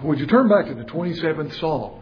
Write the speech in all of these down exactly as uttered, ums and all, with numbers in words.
Would you turn back to the twenty-seventh Psalm?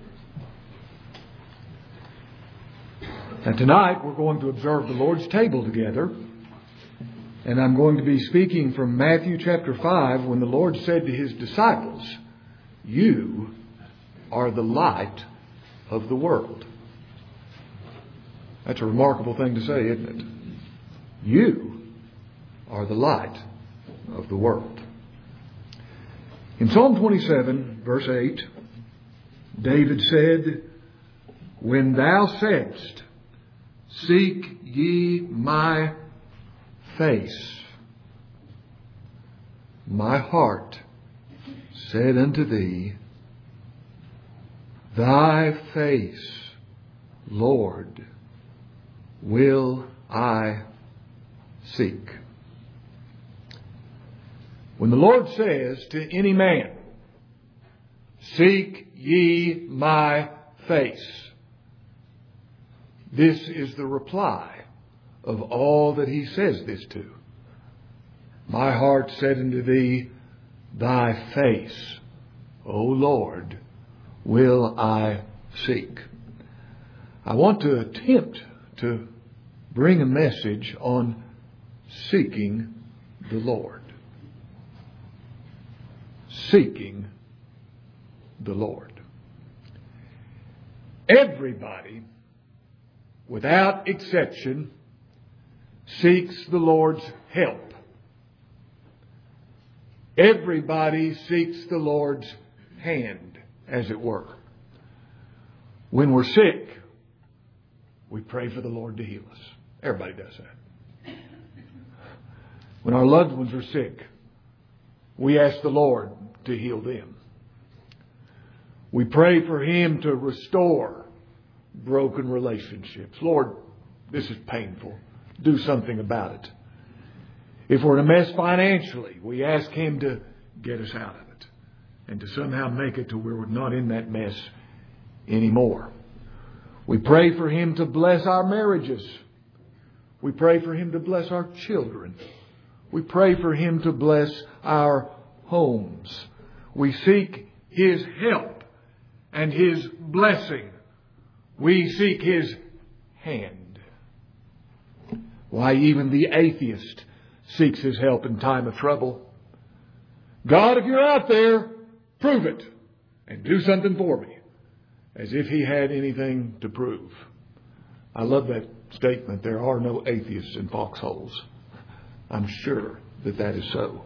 And tonight we're going to observe the Lord's table together. And I'm going to be speaking from Matthew chapter five, when the Lord said to His disciples, "You are the light of the world." That's a remarkable thing to say, isn't it? You are the light of the world. In Psalm twenty-seven, verse eight, David said, "When thou saidst, seek ye my face, my heart said unto thee, thy face, Lord, will I seek." When the Lord says to any man, "Seek ye my face," this is the reply of all that He says this to. My heart said unto thee, thy face, O Lord, will I seek. I want to attempt to bring a message on seeking the Lord. Seeking the Lord. Everybody, without exception, seeks the Lord's help. Everybody seeks the Lord's hand, as it were. When we're sick, we pray for the Lord to heal us. Everybody does that. When our loved ones are sick, we ask the Lord to heal them. We pray for Him to restore broken relationships. Lord, this is painful. Do something about it. If we're in a mess financially, we ask Him to get us out of it and to somehow make it to where we're not in that mess anymore. We pray for Him to bless our marriages. We pray for Him to bless our children. We pray for Him to bless our homes. We seek His help and His blessing. We seek His hand. Why, even the atheist seeks His help in time of trouble. God, if you're out there, prove it and do something for me. As if he had anything to prove. I love that statement. There are no atheists in foxholes. I'm sure that that is so.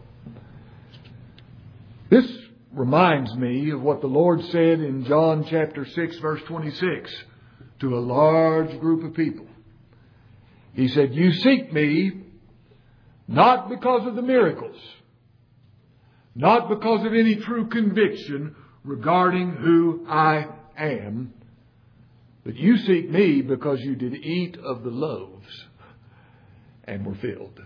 This reminds me of what the Lord said in John chapter six, verse twenty-six, to a large group of people. He said, "You seek me not because of the miracles, not because of any true conviction regarding who I am, but you seek me because you did eat of the loaves and were filled."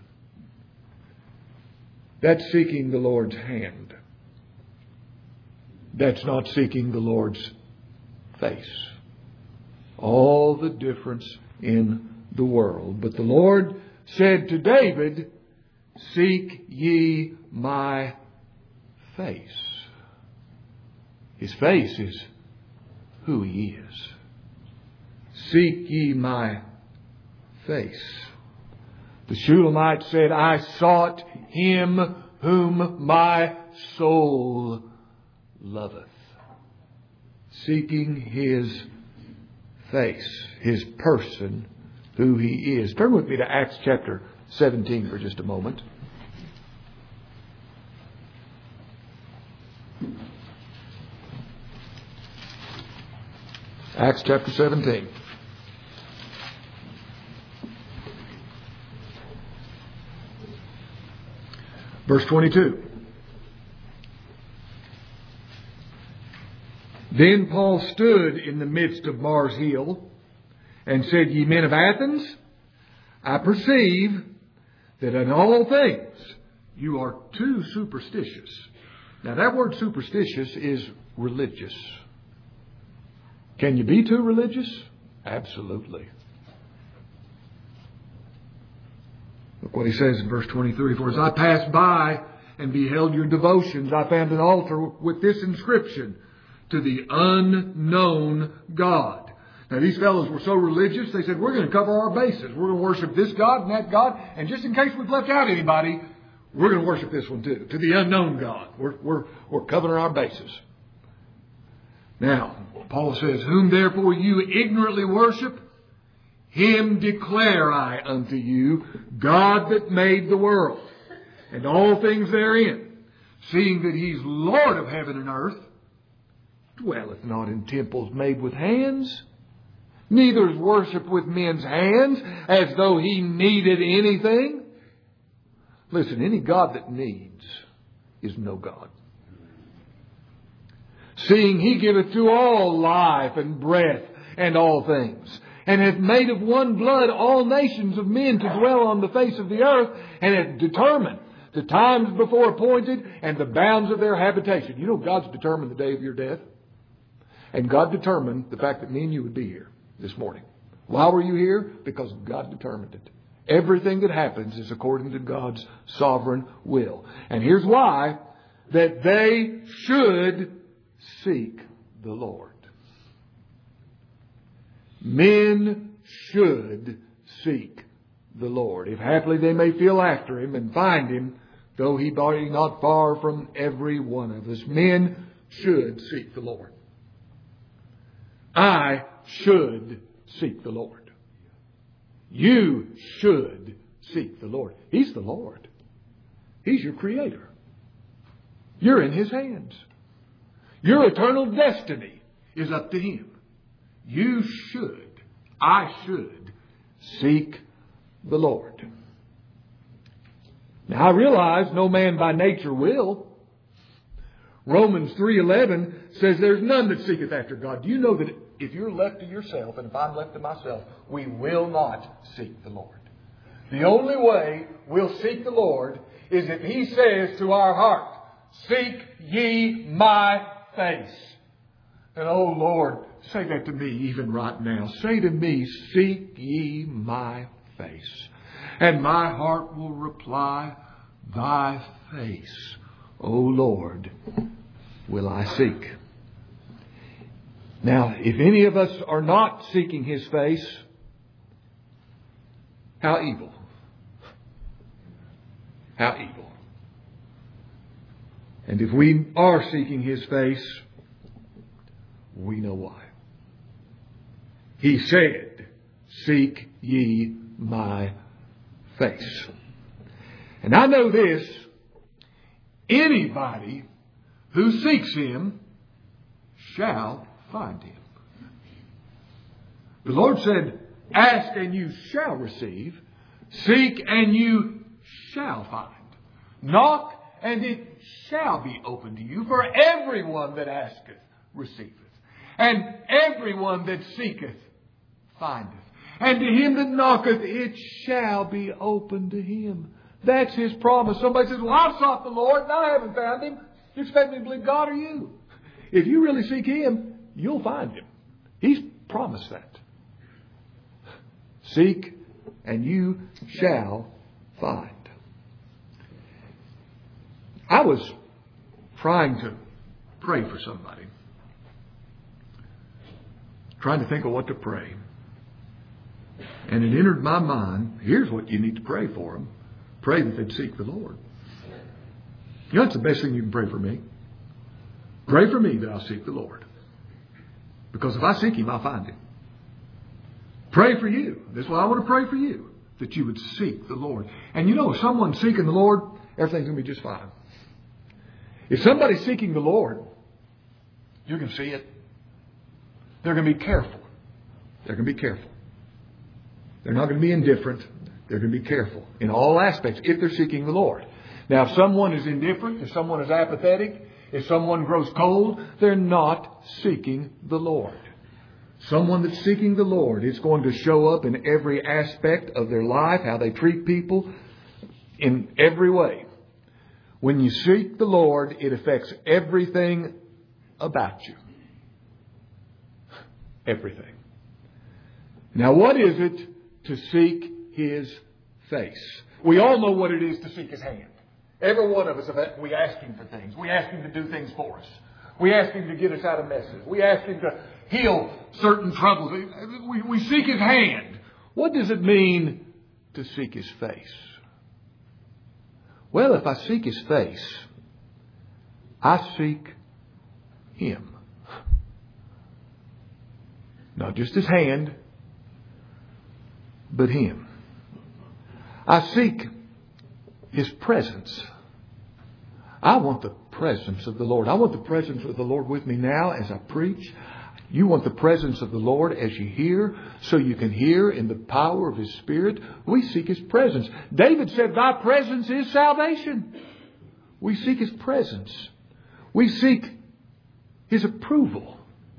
That's seeking the Lord's hand. That's not seeking the Lord's face. All the difference in the world. But the Lord said to David, "Seek ye my face." His face is who He is. Seek ye my face. The Shulamite said, "I sought Him whom my soul loveth." Seeking His face, His person, who He is. Turn with me to Acts chapter seventeen for just a moment. Acts chapter seventeen. Verse twenty-two. Then Paul stood in the midst of Mars Hill and said, "Ye men of Athens, I perceive that in all things you are too superstitious." Now that word superstitious is religious. Can you be too religious? Absolutely. Look what he says in verse twenty-three. "For as I passed by and beheld your devotions, I found an altar with this inscription, to the unknown God. Now these fellows were so religious, they said, we're going to cover our bases. We're going to worship this God and that God. And just in case we've left out anybody, we're going to worship this one too. To the unknown God. We're, we're, we're covering our bases. Now, Paul says, whom therefore you ignorantly worship, him declare I unto you, God that made the world, and all things therein, seeing that He's Lord of heaven and earth, dwelleth not in temples made with hands, neither is worshipped with men's hands, as though He needed anything. Listen, any God that needs is no God. Seeing He giveth to all life and breath and all things, and hath made of one blood all nations of men to dwell on the face of the earth, and hath determined the times before appointed and the bounds of their habitation. You know, God's determined the day of your death. And God determined the fact that me and you would be here this morning. Why were you here? Because God determined it. Everything that happens is according to God's sovereign will. And here's why. That they should seek the Lord. Men should seek the Lord. If haply they may feel after Him and find Him, though He be not far from every one of us. Men should seek the Lord. I should seek the Lord. You should seek the Lord. He's the Lord. He's your Creator. You're in His hands. Your eternal destiny is up to Him. You should, I should, seek the Lord. Now I realize no man by nature will. Romans three eleven says there's none that seeketh after God. Do you know that if you're left to yourself, and if I'm left to myself, we will not seek the Lord. The only way we'll seek the Lord is if He says to our heart, seek ye my face. And oh Lord, say that to me even right now. Say to me, seek ye my face. And my heart will reply, thy face, O Lord, will I seek. Now, if any of us are not seeking His face, how evil. How evil. And if we are seeking His face, we know why. He said, seek ye my face. And I know this, anybody who seeks Him shall find Him. The Lord said, ask and you shall receive. Seek and you shall find. Knock and it shall be opened to you. For everyone that asketh receiveth. And everyone that seeketh findeth. And to him that knocketh it shall be opened to him. That's His promise. Somebody says, well, I've sought the Lord and I haven't found Him. You expect me to believe God or you? If you really seek Him, you'll find Him. He's promised that. Seek and you shall find. I was trying to pray for somebody. Trying to think of what to pray. And it entered my mind, here's what you need to pray for them. Pray that they'd seek the Lord. You know, that's the best thing you can pray for me. Pray for me that I'll seek the Lord. Because if I seek Him, I'll find Him. Pray for you. That's why I want to pray for you. That you would seek the Lord. And you know, if someone's seeking the Lord, everything's going to be just fine. If somebody's seeking the Lord, you're going to see it. They're going to be careful. They're going to be careful. They're not going to be indifferent. They're going to be careful in all aspects if they're seeking the Lord. Now, if someone is indifferent, if someone is apathetic, if someone grows cold, they're not seeking the Lord. Someone that's seeking the Lord is going to show up in every aspect of their life, how they treat people, in every way. When you seek the Lord, it affects everything about you. Everything. Now, what is it to seek His face? We all know what it is to seek His hand. Every one of us, we ask Him for things. We ask Him to do things for us. We ask Him to get us out of messes. We ask Him to heal certain troubles. We, we seek His hand. What does it mean to seek His face? Well, if I seek His face, I seek Him. Not just His hand, but Him. I seek His presence. I want the presence of the Lord. I want the presence of the Lord with me now as I preach. You want the presence of the Lord as you hear, so you can hear in the power of His Spirit. We seek His presence. David said, Thy presence is salvation. We seek His presence. We seek His approval.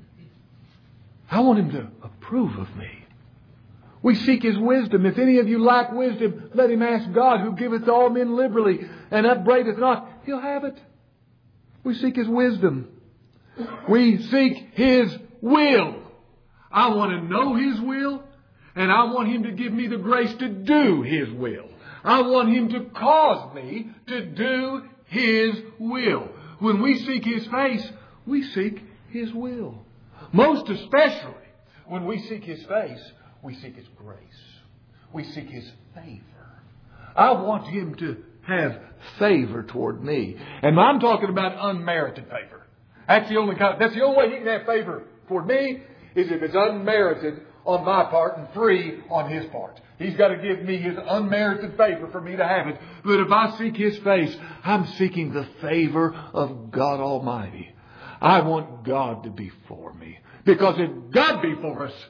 I want Him to approve of me. We seek His wisdom. If any of you lack wisdom, let him ask God, who giveth all men liberally and upbraideth not. He'll have it. We seek His wisdom. We seek His will. I want to know His will, and I want Him to give me the grace to do His will. I want Him to cause me to do His will. When we seek His face, we seek His will. Most especially when we seek His face, we seek His grace. We seek His favor. I want Him to have favor toward me. And I'm talking about unmerited favor. That's the only kind, that's the only way He can have favor toward me, is if it's unmerited on my part and free on His part. He's got to give me His unmerited favor for me to have it. But if I seek His face, I'm seeking the favor of God Almighty. I want God to be for me. Because if God be for us,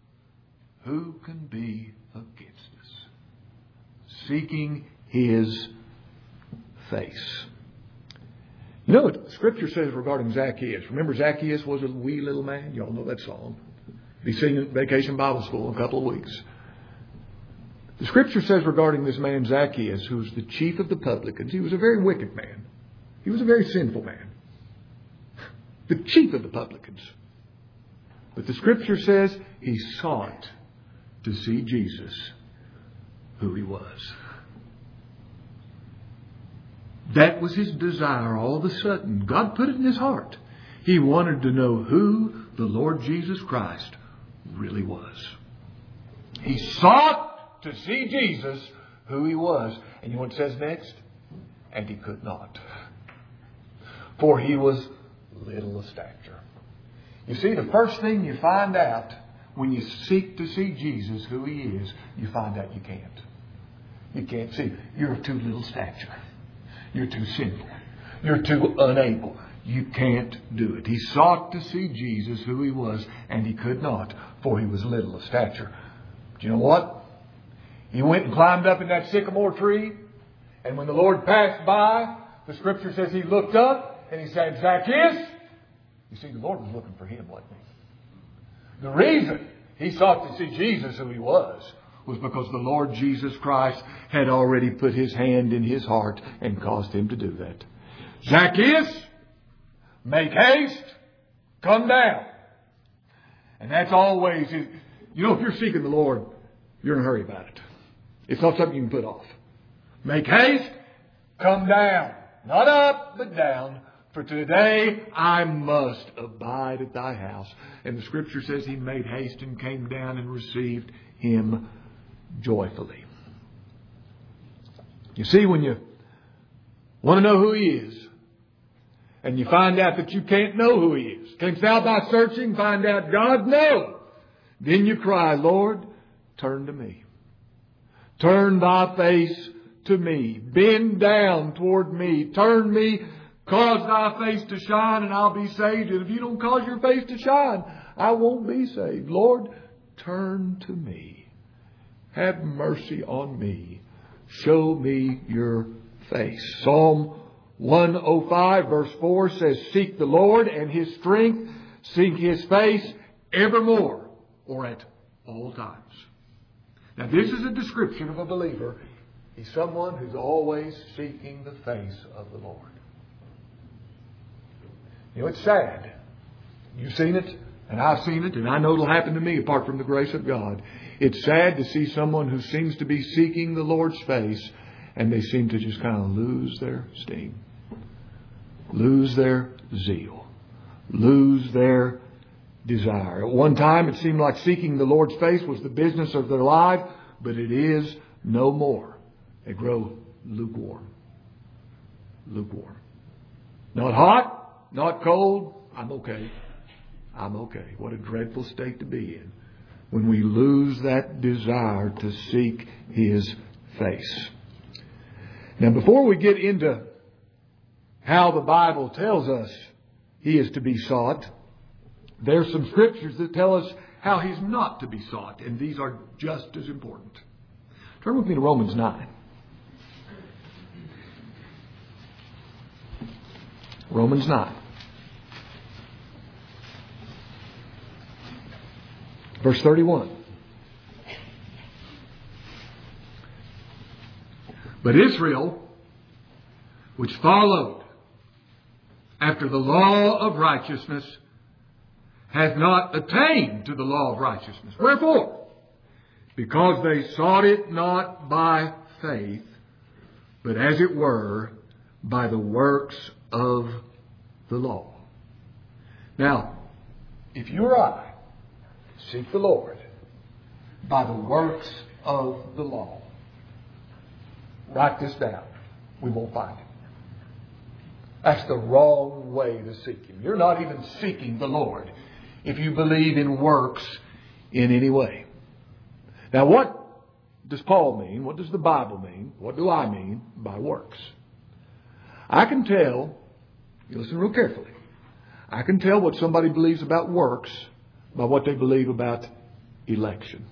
who can be against us? Seeking His face. You know what Scripture says regarding Zacchaeus? Remember, Zacchaeus was a wee little man. You all know that song. Be singing at Vacation Bible School in a couple of weeks. The Scripture says regarding this man Zacchaeus, who was the chief of the publicans, he was a very wicked man. He was a very sinful man. The chief of the publicans. But the Scripture says he sought to see Jesus, who He was. That was his desire all of a sudden. God put it in his heart. He wanted to know who the Lord Jesus Christ really was. He sought to see Jesus, who He was. And you know what it says next? And he could not. For he was little of stature. You see, the first thing you find out when you seek to see Jesus, who He is, you find out you can't. You can't see. You're of too little stature. You're too sinful. You're too unable. You can't do it. He sought to see Jesus, who He was, and he could not, for he was little of stature. But you know what? He went and climbed up in that sycamore tree, and when the Lord passed by, the Scripture says He looked up and He said, Zacchaeus. You see, the Lord was looking for him, wasn't He? The reason he sought to see Jesus, who He was, was because the Lord Jesus Christ had already put His hand in his heart and caused him to do that. Zacchaeus, make haste, come down. And that's always, you know, if you're seeking the Lord, you're in a hurry about it. It's not something you can put off. Make haste, come down. Not up, but down. For today I must abide at Thy house. And the Scripture says he made haste and came down and received him joyfully. You see, when you want to know who He is, and you find out that you can't know who He is, canst thou by searching find out God? No. Then you cry, Lord, turn to me. Turn Thy face to me. Bend down toward me. Turn me. Cause Thy face to shine and I'll be saved. And if you don't cause your face to shine, I won't be saved. Lord, turn to me. Have mercy on me. Show me your face. Psalm one oh five verse four says, Seek the Lord and His strength. Seek His face evermore, or at all times. Now this is a description of a believer. He's someone who's always seeking the face of the Lord. You know, it's sad. You've seen it, and I've seen it, and I know it'll happen to me apart from the grace of God. It's sad to see someone who seems to be seeking the Lord's face and they seem to just kind of lose their steam, lose their zeal, lose their desire. At one time it seemed like seeking the Lord's face was the business of their life, but it is no more. They grow lukewarm. Lukewarm. Not hot, not cold. I'm okay. I'm okay. What a dreadful state to be in when we lose that desire to seek His face. Now, before we get into how the Bible tells us He is to be sought, there's some scriptures that tell us how He's not to be sought, and these are just as important. Turn with me to Romans nine. Romans nine. Verse thirty-one. But Israel, which followed after the law of righteousness, hath not attained to the law of righteousness. Wherefore? Because they sought it not by faith, but as it were, by the works of the law. Now, if you or I seek the Lord by the works of the law, write this down. We won't find Him. That's the wrong way to seek Him. You're not even seeking the Lord if you believe in works in any way. Now, what does Paul mean? What does the Bible mean? What do I mean by works? I can tell, you listen real carefully, I can tell what somebody believes about works by what they believe about election.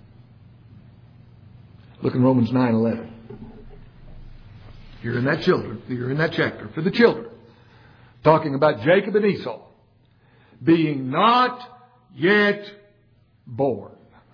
Look in Romans nine eleven. You're in that children. You're in that chapter for the children, talking about Jacob and Esau being not yet born,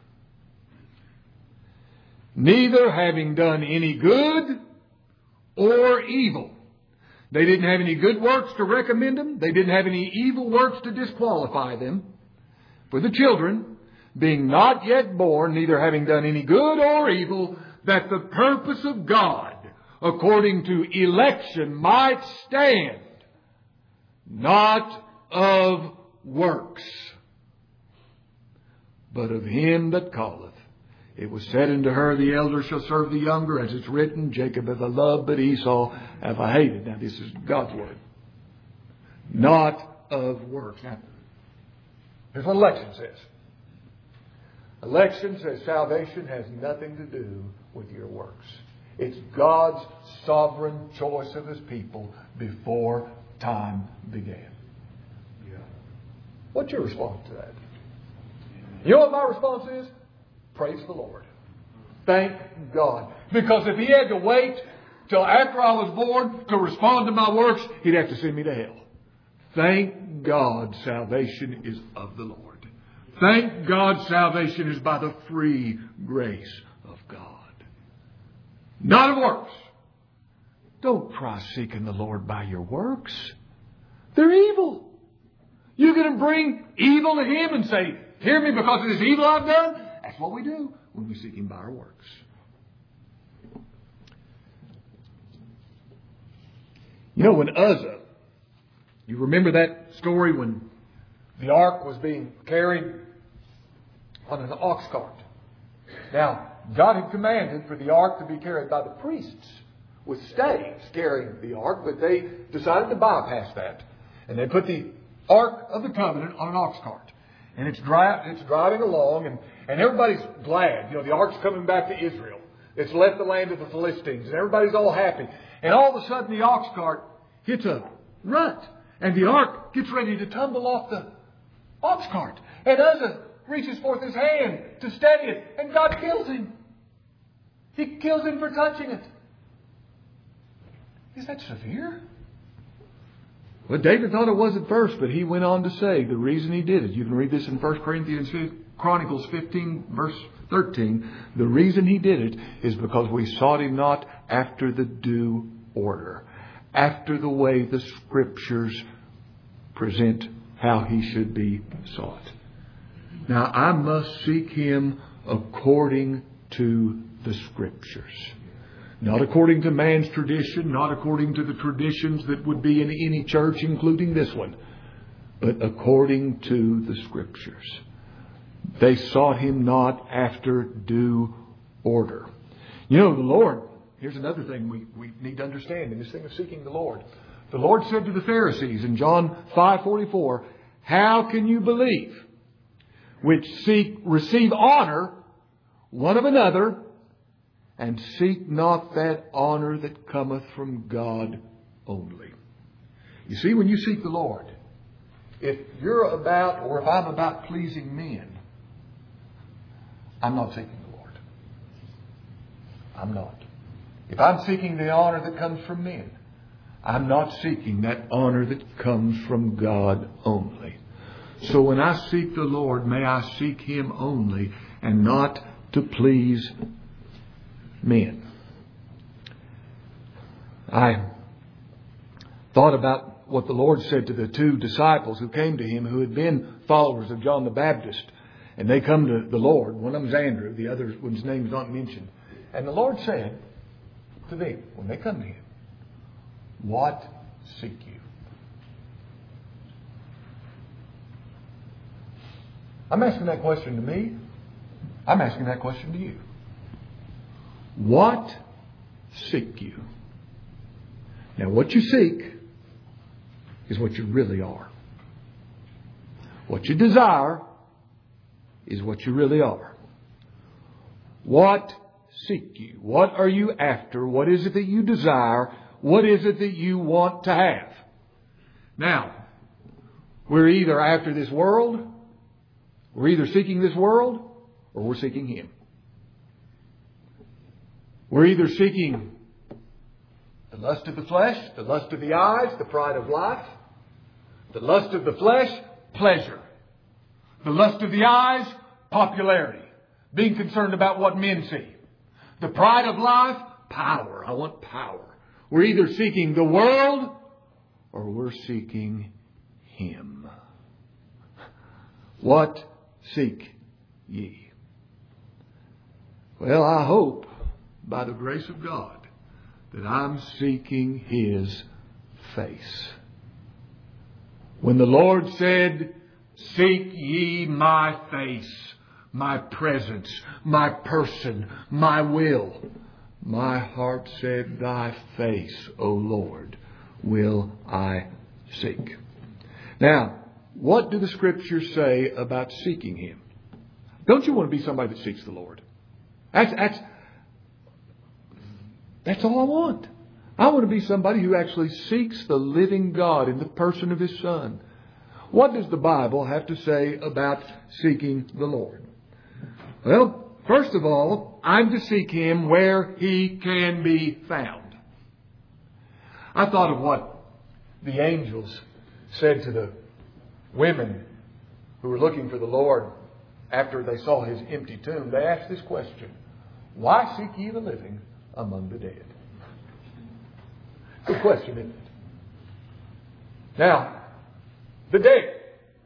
neither having done any good or evil. They didn't have any good works to recommend them. They didn't have any evil works to disqualify them. For the children, being not yet born, neither having done any good or evil, that the purpose of God, according to election, might stand, not of works, but of Him that calleth. It was said unto her, the elder shall serve the younger, as it's written, Jacob have I loved, but Esau have I hated. Now, this is God's word. Not of works. Now, here's what election says. Election says salvation has nothing to do with your works. It's God's sovereign choice of His people before time began. Yeah. What's your response to that? You know what my response is? Praise the Lord. Thank God. Because if He had to wait till after I was born to respond to my works, He'd have to send me to hell. Thank God salvation is of the Lord. Thank God salvation is by the free grace of God. Not of works. Don't try seeking the Lord by your works. They're evil. You're going to bring evil to Him and say, hear me because of this evil I've done? That's what we do when we seek Him by our works. You know, when Uzzah, you remember that story when the ark was being carried on an ox cart. Now, God had commanded for the ark to be carried by the priests with staves carrying the ark, but they decided to bypass that. And they put the Ark of the Covenant on an ox cart. And it's, dri- it's driving along, and, and everybody's glad. You know, the ark's coming back to Israel. It's left the land of the Philistines, and everybody's all happy. And all of a sudden, the ox cart hits a rut, and the ark gets ready to tumble off the ox cart. And Uzzah reaches forth his hand to steady it, and God kills him. He kills him for touching it. Is that severe? Well, David thought it was at first, but he went on to say the reason he did it. You can read this in First Corinthians Chronicles fifteen, verse thirteen. The reason he did it is because we sought Him not after the due order, after the way the Scriptures present how He should be sought. Now, I must seek Him according to the Scriptures. Not according to man's tradition, not according to the traditions that would be in any church, including this one, but according to the Scriptures. They sought Him not after due order. You know, the Lord, here's another thing we, we need to understand in this thing of seeking the Lord. The Lord said to the Pharisees in John five forty-four, "How can you believe, which seek receive honor one of another, and seek not that honor that cometh from God only?" You see, when you seek the Lord, if you're about, or if I'm about pleasing men, I'm not seeking the Lord. I'm not. If I'm seeking the honor that comes from men, I'm not seeking that honor that comes from God only. So when I seek the Lord, may I seek Him only and not to please men. I thought about what the Lord said to the two disciples who came to Him, who had been followers of John the Baptist. And they come to the Lord. One of them's Andrew. The other one's name is not mentioned. And the Lord said to them, when they come to Him, "What seek you?" I'm asking that question to me. I'm asking that question to you. What seek you? Now, what you seek is what you really are. What you desire is what you really are. What seek you? What are you after? What is it that you desire? What is it that you want to have? Now, we're either after this world, we're either seeking this world, or we're seeking Him. We're either seeking the lust of the flesh, the lust of the eyes, the pride of life. The lust of the flesh, pleasure. The lust of the eyes, popularity. Being concerned about what men see. The pride of life, power. I want power. We're either seeking the world or we're seeking Him. What seek ye? Well, I hope by the grace of God that I'm seeking His face. When the Lord said, "Seek ye my face, my presence, my person, my will," my heart said, "Thy face, O Lord, will I seek." Now, what do the Scriptures say about seeking Him? Don't you want to be somebody that seeks the Lord? That's, that's, that's all I want. I want to be somebody who actually seeks the living God in the person of His Son. What does the Bible have to say about seeking the Lord? Well, first of all, I'm to seek Him where He can be found. I thought of what the angels said to the women who were looking for the Lord after they saw His empty tomb. They asked this question: "Why seek ye the living among the dead?" Good question, isn't it? Now, the dead.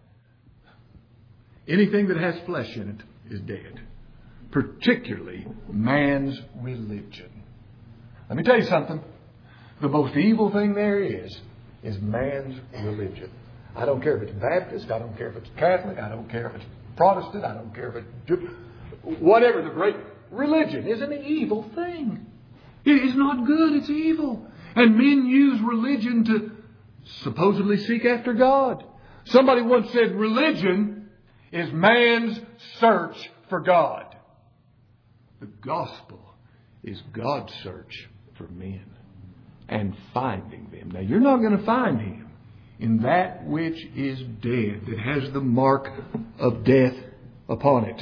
Anything that has flesh in it is dead. Particularly man's religion. Let me tell you something. The most evil thing there is, is man's religion. I don't care if it's Baptist. I don't care if it's Catholic. I don't care if it's Protestant. I don't care if it's Jew. Whatever the great religion is an evil thing. It is not good. It's evil. And men use religion to supposedly seek after God. Somebody once said religion is man's search for God. The gospel is God's search for men and finding them. Now, you're not going to find Him in that which is dead, that has the mark of death upon it.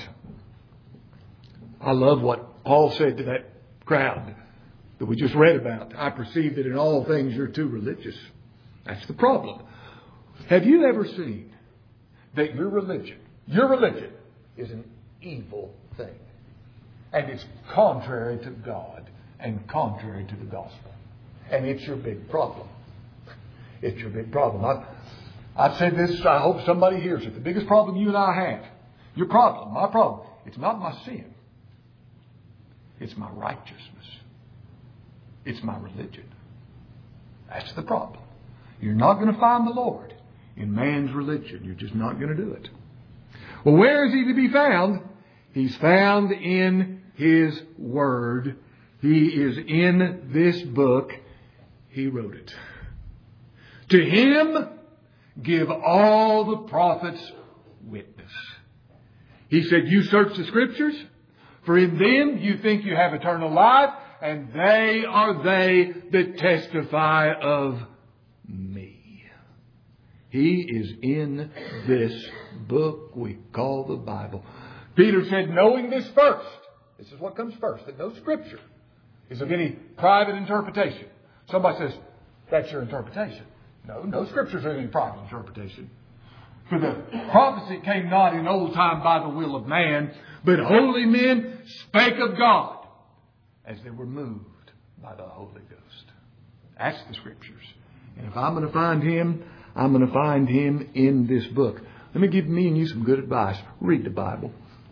I love what Paul said to that crowd that we just read about. "I perceive that in all things you're too religious." That's the problem. Have you ever seen that your religion, your religion is an evil thing? And it's contrary to God and contrary to the gospel. And it's your big problem. It's your big problem. I've, I've said this, I hope somebody hears it. The biggest problem you and I have, your problem, my problem, it's not my sin. It's my righteousness. It's my religion. That's the problem. You're not going to find the Lord in man's religion. You're just not going to do it. Well, where is He to be found? He's found in His Word. He is in this book. He wrote it. To Him give all the prophets witness. He said, you search the Scriptures, for in them you think you have eternal life, and they are they that testify of me. He is in this book we call the Bible. Peter said, knowing this first, this is what comes first, that no Scripture is of any private interpretation. Somebody says, that's your interpretation. No, no Scriptures are of any private interpretation. For the prophecy came not in old time by the will of man, but holy men spake of God as they were moved by the Holy Ghost. That's the Scriptures. And if I'm going to find Him, I'm going to find Him in this book. Let me give me and you some good advice. Read the Bible.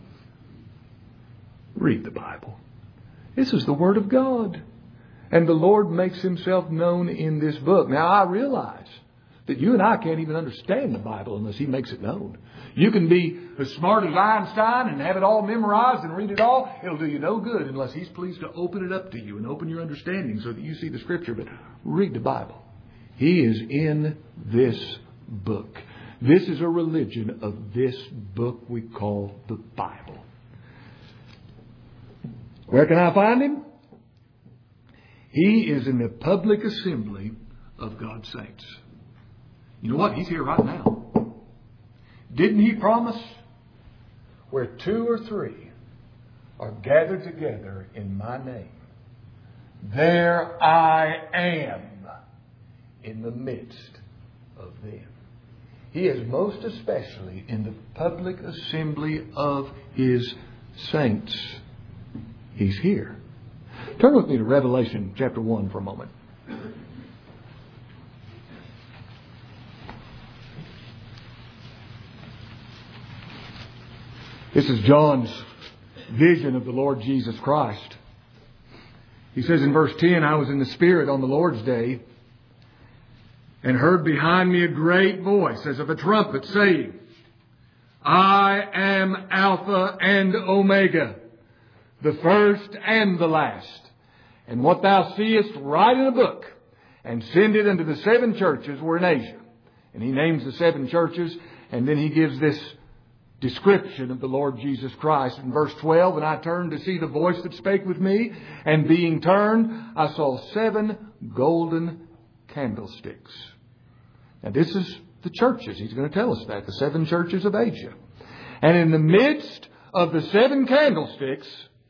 Read the Bible. This is the Word of God. And the Lord makes Himself known in this book. Now, I realize that you and I can't even understand the Bible unless He makes it known. You can be as smart as Einstein and have it all memorized and read it all. It'll do you no good unless He's pleased to open it up to you and open your understanding so that you see the Scripture. But read the Bible. He is in this book. This is a religion of this book we call the Bible. Where can I find Him? He is in the public assembly of God's saints. You know what? He's here right now. Didn't He promise? Where two or three are gathered together in my name, there I am in the midst of them. He is most especially in the public assembly of His saints. He's here. Turn with me to Revelation chapter one for a moment. This is John's vision of the Lord Jesus Christ. He says in verse ten, I was in the Spirit on the Lord's day and heard behind me a great voice as of a trumpet saying, I am Alpha and Omega, the first and the last. And what thou seest, write in a book and send it unto the seven churches who are in Asia. And he names the seven churches, and then he gives this description of the Lord Jesus Christ. In verse twelve, and I turned to see the voice that spake with me, and being turned, I saw seven golden candlesticks. Now this is the churches. He's going to tell us that. The seven churches of Asia. And in the midst of the seven candlesticks,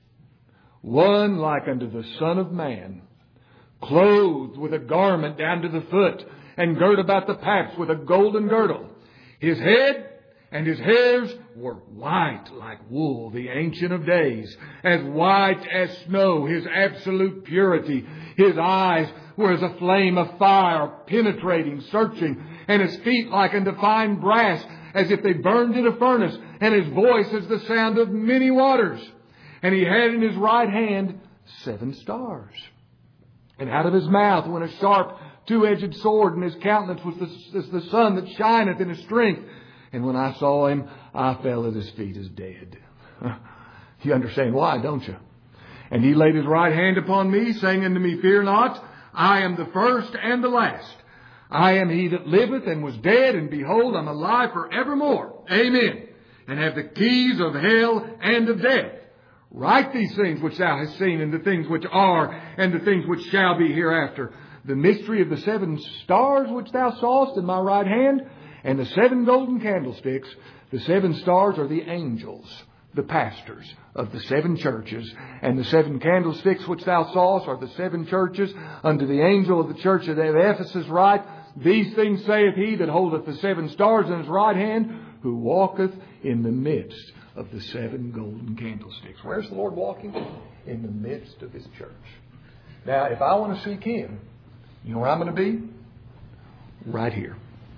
one like unto the Son of Man, clothed with a garment down to the foot, and girt about the paps with a golden girdle. His head and his hairs were white like wool, the Ancient of Days, as white as snow, His absolute purity. His eyes were as a flame of fire, penetrating, searching, and His feet like unto fine brass, as if they burned in a furnace, and His voice as the sound of many waters. And He had in His right hand seven stars. And out of His mouth went a sharp two-edged sword, and His countenance was the, as the sun that shineth in His strength. And when I saw Him, I fell at His feet as dead. You understand why, don't you? And He laid His right hand upon me, saying unto me, Fear not, I am the first and the last. I am He that liveth and was dead, and behold, I'm alive forevermore. Amen. And have the keys of hell and of death. Write these things which thou hast seen, and the things which are, and the things which shall be hereafter. The mystery of the seven stars which thou sawest in my right hand, and the seven golden candlesticks. The seven stars are the angels, the pastors of the seven churches. And the seven candlesticks which thou sawest are the seven churches. Unto the angel of the church of Ephesus write, These things saith He that holdeth the seven stars in His right hand, who walketh in the midst of the seven golden candlesticks. Where's the Lord walking? In the midst of His church. Now, if I want to seek Him, you know where I'm going to be? Right here.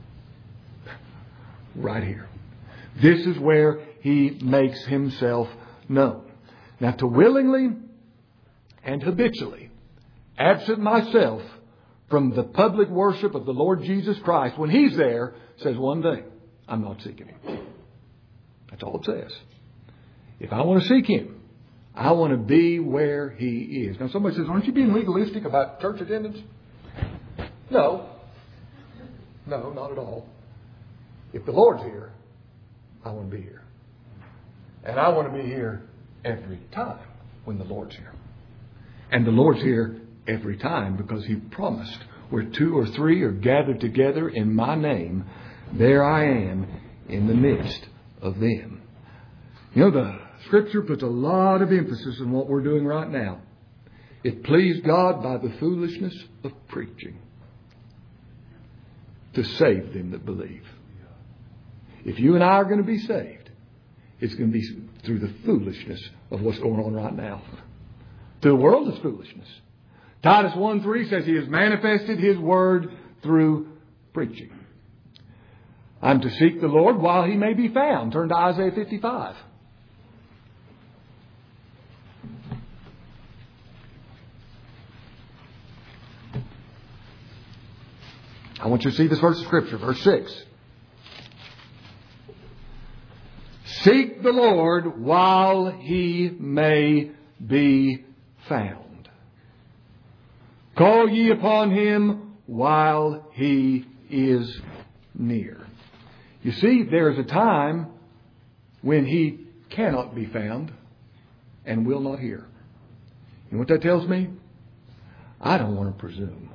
Right here. This is where He makes Himself known. Now, to willingly and habitually absent myself from the public worship of the Lord Jesus Christ, when He's there, says one thing: I'm not seeking Him. That's all it says. If I want to seek Him, I want to be where He is. Now somebody says, aren't you being legalistic about church attendance? No. No, not at all. If the Lord's here, I want to be here. And I want to be here every time when the Lord's here. And the Lord's here every time because He promised, where two or three are gathered together in my name, there I am in the midst of them. You know, the Scripture puts a lot of emphasis on what we're doing right now. It pleased God by the foolishness of preaching to save them that believe. If you and I are going to be saved, it's going to be through the foolishness of what's going on right now. To the world, it's foolishness. Titus one three says He has manifested His word through preaching. I'm to seek the Lord while He may be found. Turn to Isaiah fifty-five. I want you to see this verse of Scripture, verse six. Seek the Lord while He may be found. Call ye upon Him while He is near. You see, there is a time when He cannot be found and will not hear. You know what that tells me? I don't want to presume.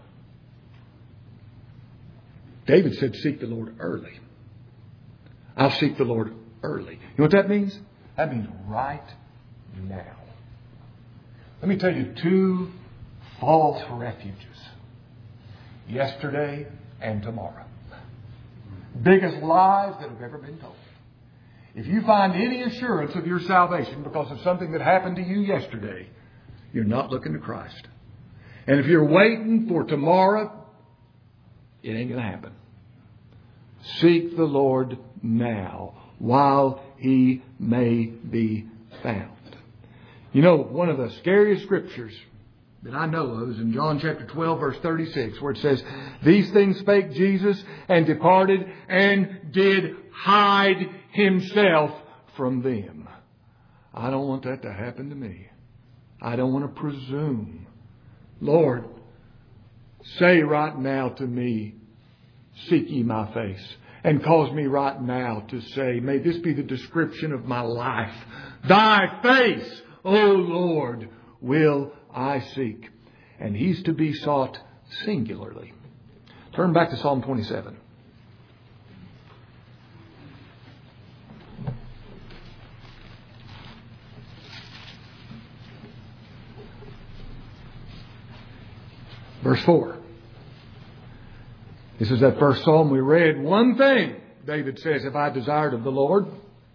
David said, seek the Lord early. I'll seek the Lord early. You know what that means? That means right now. Let me tell you two false refuges. Yesterday and tomorrow. Biggest lies that have ever been told. If you find any assurance of your salvation because of something that happened to you yesterday, you're not looking to Christ. And if you're waiting for tomorrow, it ain't going to happen. Seek the Lord now while He may be found. You know, one of the scariest scriptures that I know of is in John chapter twelve, verse thirty-six, where it says, these things spake Jesus and departed and did hide Himself from them. I don't want that to happen to me. I don't want to presume. Lord, say right now to me, seek ye my face. And cause me right now to say, may this be the description of my life. Thy face, O Lord, will I seek. And He's to be sought singularly. Turn back to Psalm twenty-seven. Verse four. This is that first psalm we read. One thing, David says, have I desired of the Lord.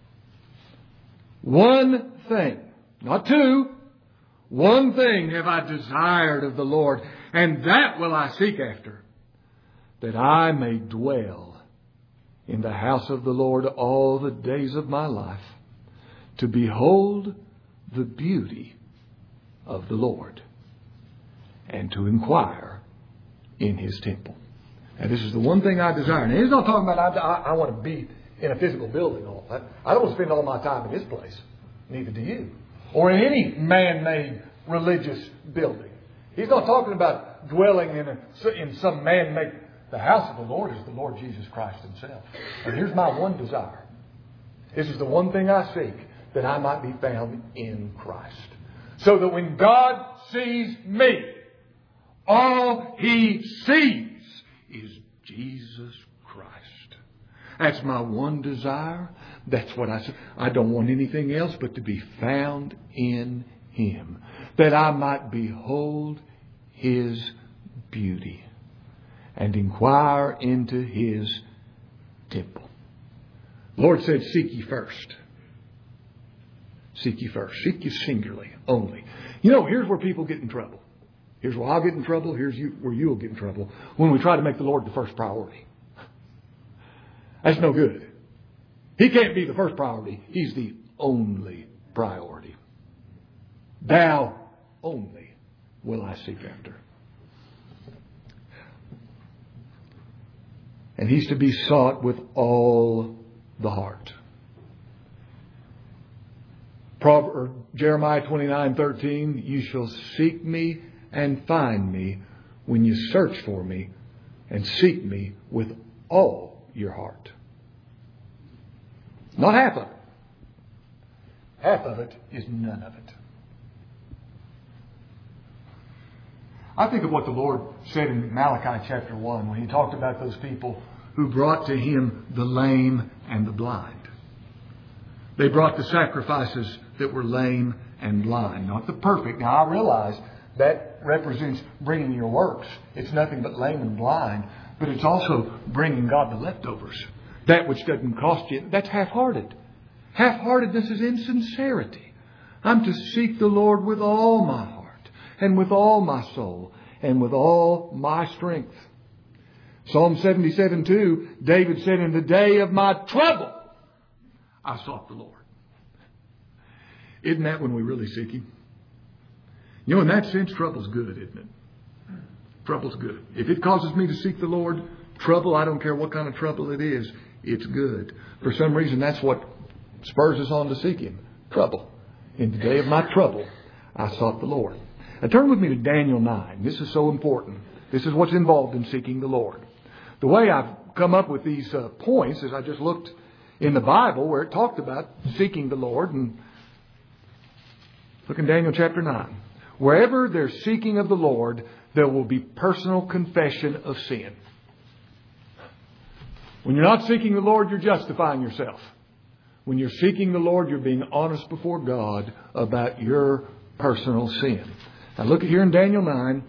One thing. Not two. One thing have I desired of the Lord. And that will I seek after. That I may dwell in the house of the Lord all the days of my life. To behold the beauty of the Lord. And to inquire in His temple. And this is the one thing I desire. And He's not talking about I, I, I want to be in a physical building all that. I don't want to spend all my time in this place. Neither do you. Or in any man-made religious building. He's not talking about dwelling in, a, in some man-made... The house of the Lord is the Lord Jesus Christ Himself. And here's my one desire. This is the one thing I seek. That I might be found in Christ. So that when God sees me, all He sees is Jesus Christ. That's my one desire. That's what I say. I don't want anything else but to be found in Him. That I might behold His beauty and inquire into His temple. The Lord said, seek ye first. Seek ye first. Seek ye singularly, only. You know, here's where people get in trouble. Here's where I'll get in trouble. Here's you, where you'll get in trouble. When we try to make the Lord the first priority. That's no good. He can't be the first priority. He's the only priority. Thou only will I seek after. And He's to be sought with all the heart. Proverbs, Jeremiah twenty-nine thirteen, you shall seek me and find me when you search for me and seek me with all your heart. Not half of it. Half of it is none of it. I think of what the Lord said in Malachi chapter one when He talked about those people who brought to Him the lame and the blind. They brought the sacrifices that were lame and blind, not the perfect. Now I realize that represents bringing your works. It's nothing but lame and blind, but it's also bringing God the leftovers. That which doesn't cost you. That's half-hearted. Half-heartedness is insincerity. I'm to seek the Lord with all my heart and with all my soul and with all my strength. Psalm seventy-seven two, David said, in the day of my trouble, I sought the Lord. Isn't that when we really seek Him? You know, in that sense, trouble's good, isn't it? Trouble's good. If it causes me to seek the Lord, trouble, I don't care what kind of trouble it is, it's good. For some reason, that's what spurs us on to seek Him. Trouble. In the day of my trouble, I sought the Lord. Now turn with me to Daniel nine. This is so important. This is what's involved in seeking the Lord. The way I've come up with these uh, points is I just looked in the Bible where it talked about seeking the Lord. And look in Daniel chapter nine. Wherever there's seeking of the Lord, there will be personal confession of sin. When you're not seeking the Lord, you're justifying yourself. When you're seeking the Lord, you're being honest before God about your personal sin. Now look at here in Daniel nine,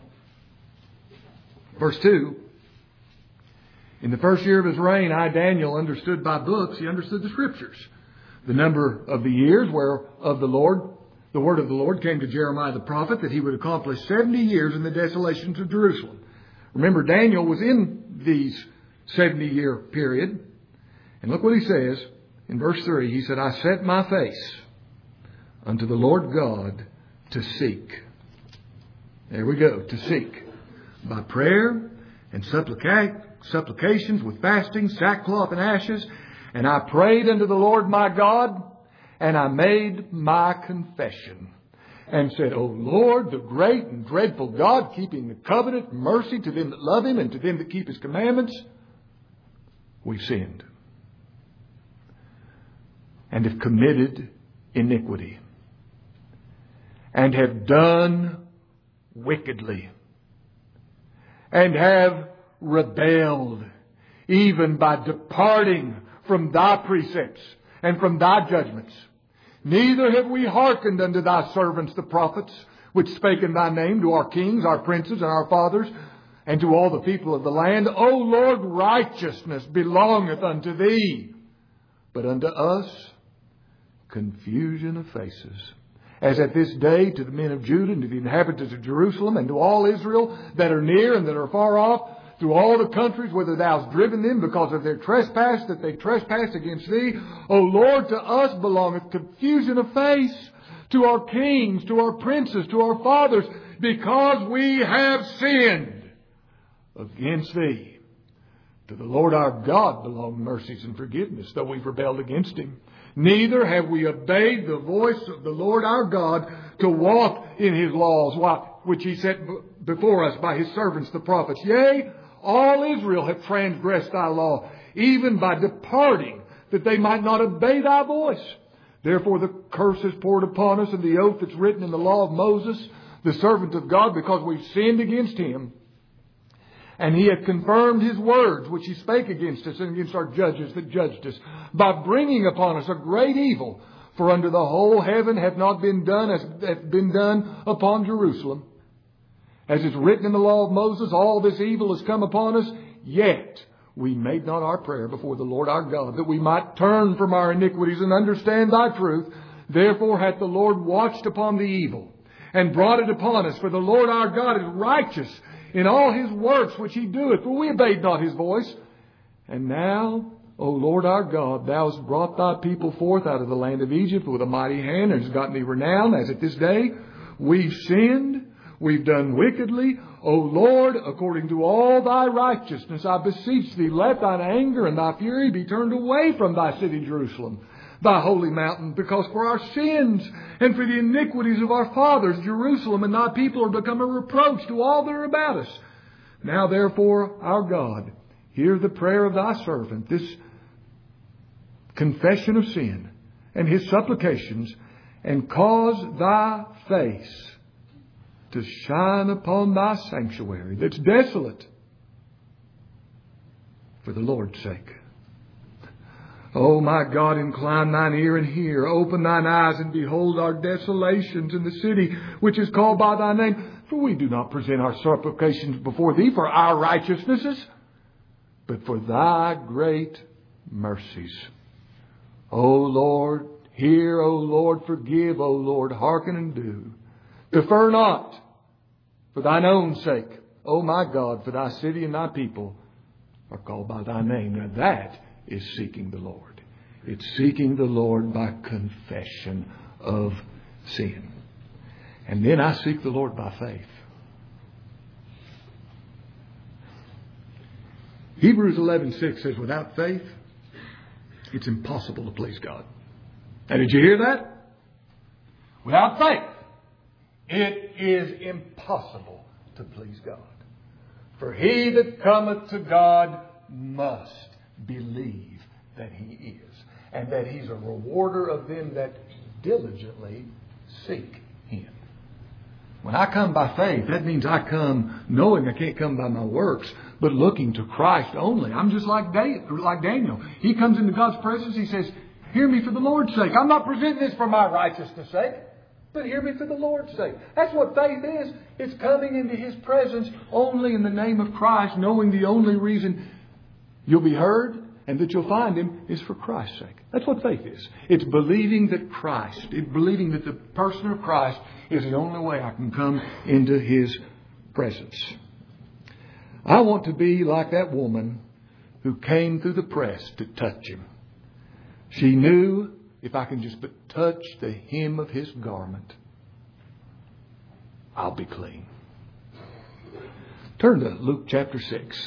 verse two. In the first year of his reign, I, Daniel, understood by books. He understood the Scriptures. The number of the years where of the Lord, the word of the Lord came to Jeremiah the prophet that he would accomplish seventy years in the desolations of Jerusalem. Remember, Daniel was in these seventy-year period. And look what he says in verse three. He said, I set my face unto the Lord God to seek. There we go, to seek. By prayer and supplica- supplications with fasting, sackcloth and ashes. And I prayed unto the Lord my God, and I made my confession. And said, O Lord, the great and dreadful God, keeping the covenant, mercy to them that love Him and to them that keep His commandments, we've sinned. And have committed iniquity. And have done wickedly. And have rebelled, even by departing from Thy precepts and from Thy judgments. Neither have we hearkened unto Thy servants the prophets, which spake in Thy name to our kings, our princes, and our fathers, and to all the people of the land. O Lord, righteousness belongeth unto Thee, but unto us confusion of faces. As at this day to the men of Judah and to the inhabitants of Jerusalem and to all Israel that are near and that are far off, through all the countries whither Thou hast driven them because of their trespass that they trespassed against Thee. O Lord, to us belongeth confusion of face, to our kings, to our princes, to our fathers, because we have sinned against Thee. To the Lord our God belong mercies and forgiveness, though we've rebelled against Him. Neither have we obeyed the voice of the Lord our God to walk in His laws, which He set before us by His servants the prophets. Yea, all Israel have transgressed Thy law, even by departing, that they might not obey Thy voice. Therefore the curse is poured upon us, and the oath that's written in the law of Moses, the servant of God, because we've sinned against Him. And He hath confirmed His words, which He spake against us and against our judges that judged us, by bringing upon us a great evil. For under the whole heaven hath not been done as hath been done upon Jerusalem. As is written in the law of Moses, all this evil has come upon us, yet we made not our prayer before the Lord our God, that we might turn from our iniquities and understand Thy truth. Therefore hath the Lord watched upon the evil, and brought it upon us. For the Lord our God is righteous in all His works which He doeth, for we obeyed not His voice. And now, O Lord our God, Thou hast brought Thy people forth out of the land of Egypt with a mighty hand, and hast gotten Thee renown, as at this day. We've sinned, we've done wickedly. O Lord, according to all thy righteousness, I beseech thee, let thine anger and thy fury be turned away from thy city Jerusalem, thy holy mountain, because for our sins and for the iniquities of our fathers, Jerusalem and thy people are become a reproach to all that are about us. Now therefore, our God, hear the prayer of thy servant, this confession of sin and his supplications, and cause thy face to shine upon thy sanctuary that's desolate for the Lord's sake. O my God, incline thine ear and hear. Open thine eyes and behold our desolations in the city which is called by thy name. For we do not present our supplications before thee for our righteousnesses, but for thy great mercies. O Lord, hear, O Lord, forgive, O Lord, hearken and do. Defer not for thine own sake, O my God, for thy city and thy people are called by thy name. Now that is seeking the Lord. It's seeking the Lord by confession of sin. And then I seek the Lord by faith. Hebrews eleven six says, without faith, it's impossible to please God. And did you hear that? Without faith, it is impossible to please God. For he that cometh to God must believe that he is, and that he's a rewarder of them that diligently seek him. When I come by faith, that means I come knowing I can't come by my works, but looking to Christ only. I'm just like like Daniel. He comes into God's presence. He says, hear me for the Lord's sake. I'm not presenting this for my righteousness' sake, but hear me for the Lord's sake. That's what faith is. It's coming into his presence only in the name of Christ, knowing the only reason you'll be heard and that you'll find him is for Christ's sake. That's what faith is. It's believing that Christ, it's believing that the person of Christ is the only way I can come into his presence. I want to be like that woman who came through the press to touch him. She knew, if I can just but touch the hem of his garment, I'll be clean. Turn to Luke chapter six.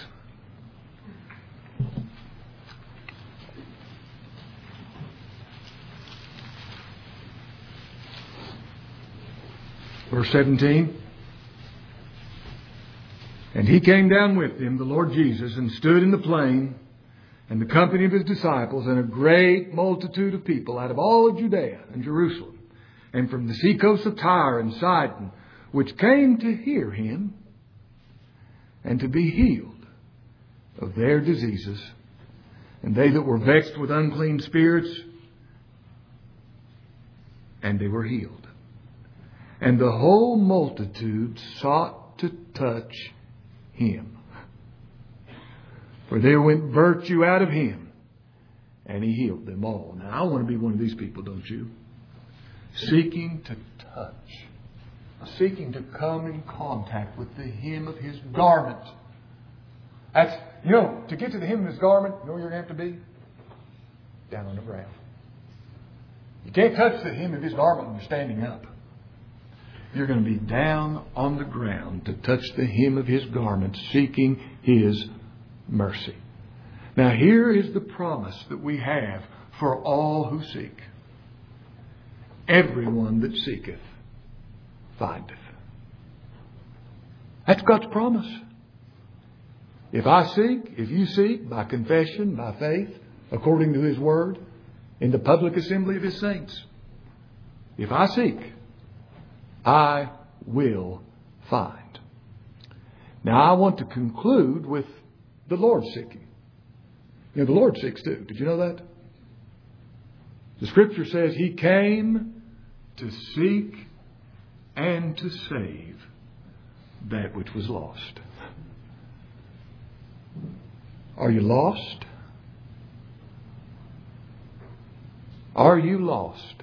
Verse seventeen. And he came down with them, the Lord Jesus, and stood in the plain, and the company of his disciples, and a great multitude of people out of all of Judea and Jerusalem, and from the seacoast of Tyre and Sidon, which came to hear him, and to be healed of their diseases. And they that were vexed with unclean spirits, and they were healed. And the whole multitude sought to touch him. For there went virtue out of him, and he healed them all. Now, I want to be one of these people, don't you? Seeking to touch. Seeking to come in contact with the hem of his garment. That's, you know, to get to the hem of his garment, you know where you're going to have to be? Down on the ground. You can't touch the hem of his garment when you're standing up. You're going to be down on the ground to touch the hem of his garment, seeking his mercy. Now here is the promise that we have for all who seek. Everyone that seeketh, findeth. That's God's promise. If I seek, if you seek, by confession, by faith, according to his word, in the public assembly of his saints, if I seek, I will find. Now I want to conclude with the Lord seeking. You know, the Lord seeks too. Did you know that? The Scripture says he came to seek and to save that which was lost. Are you lost? Are you lost?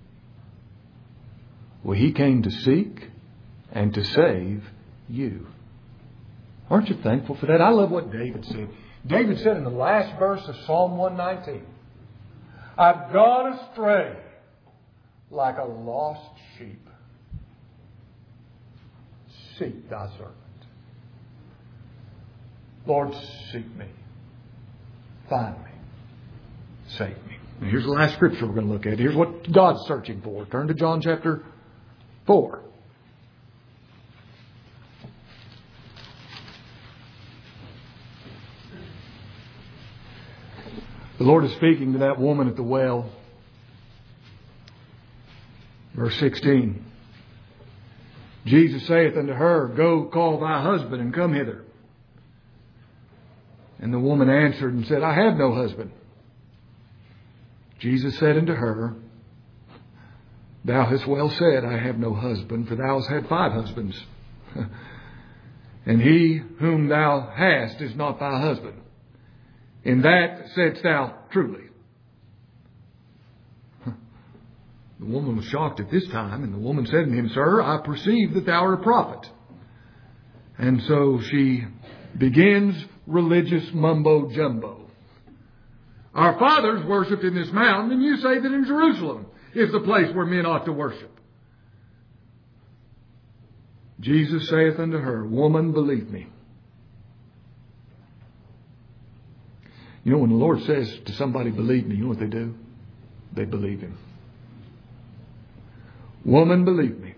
Well, he came to seek and to save you. Aren't you thankful for that? I love what David said. David said in the last verse of Psalm one nineteen, I've gone astray like a lost sheep. Seek thy servant. Lord, seek me. Find me. Save me. Now here's the last scripture we're going to look at. Here's what God's searching for. Turn to John chapter four. The Lord is speaking to that woman at the well. Verse sixteen. Jesus saith unto her, Go call thy husband and come hither. And the woman answered and said, I have no husband. Jesus said unto her, Thou hast well said, I have no husband, for thou hast had five husbands. And he whom thou hast is not thy husband. In that saidst thou truly. The woman was shocked at this time, and the woman said unto him, Sir, I perceive that thou art a prophet. And so she begins religious mumbo-jumbo. Our fathers worshipped in this mountain, and you say that in Jerusalem is the place where men ought to worship. Jesus saith unto her, Woman, believe me. You know, when the Lord says to somebody, believe me, you know what they do? They believe Him. Woman, believe me.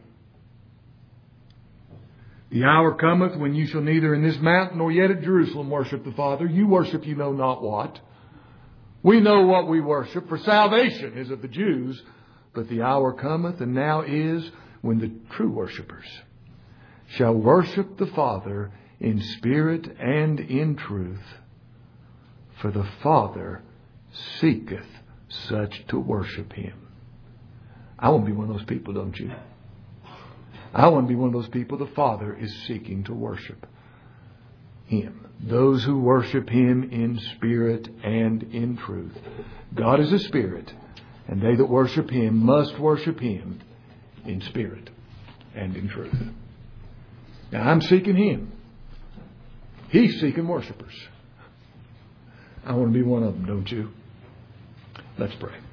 The hour cometh when you shall neither in this mountain nor yet at Jerusalem worship the Father. You worship you know not what. We know what we worship, for salvation is of the Jews. But the hour cometh, and now is, when the true worshippers shall worship the Father in spirit and in truth. For the Father seeketh such to worship Him. I want to be one of those people, don't you? I want to be one of those people the Father is seeking to worship Him. Those who worship Him in spirit and in truth. God is a spirit, and they that worship Him must worship Him in spirit and in truth. Now, I'm seeking Him. He's seeking worshipers. I want to be one of them, don't you? Let's pray.